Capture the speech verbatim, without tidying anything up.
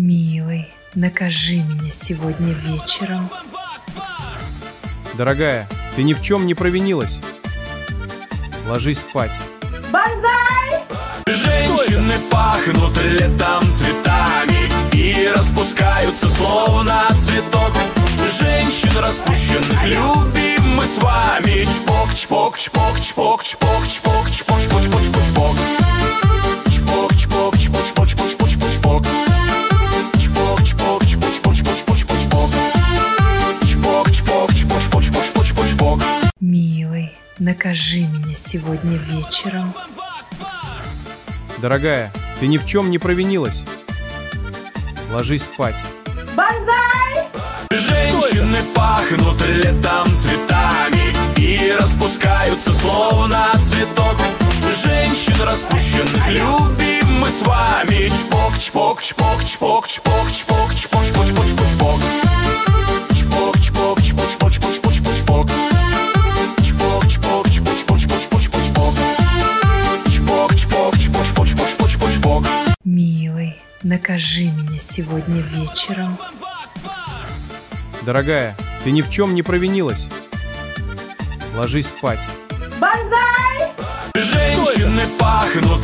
Милый, накажи меня сегодня вечером. Дорогая, ты ни в чем не провинилась. Ложись спать. Банзай! Женщины пахнут летом цветами и распускаются словно цветок. Женщин распущенных любим мы с вами. Чпок, чпок, чпок, чпок, чпок, чпок, чпок, чпок, чпок, чпок, чпок. Чпок, чпок, чпок, чпок, чпок, чпок, чпок, чпок. Чпок, чпок, чпок, чпок, чпок, чпок, чпок, чпок. Чпок, чпок, чпок, чпок, чпок, чпок, чпок, чпок. Милый, накажи меня сегодня вечером. Дорогая, ты ни в чем не провинилась. Ложись спать. Банзай! Женщины пахнут летом цветами и распускаются словно цветок. Женщин распущенных любим мы с вами. Чпок, чпок, чпок, чпок, чпок, чпок, чпок, чпок, чпок, чпок, чпок. Чпок, чпок, чпок, чпок, чпок, чпок, чпок, чпок. Чпок, чпок, чпок, чпок, чпок, чпок, чпок, чпок. Чпок, чпок, чпок, чпок, чпок, чпок, чпок, чпок. Милый, накажи меня сегодня вечером. Дорогая, ты ни в чем не провинилась. Ложись спать. Банзай! Женщины пахнут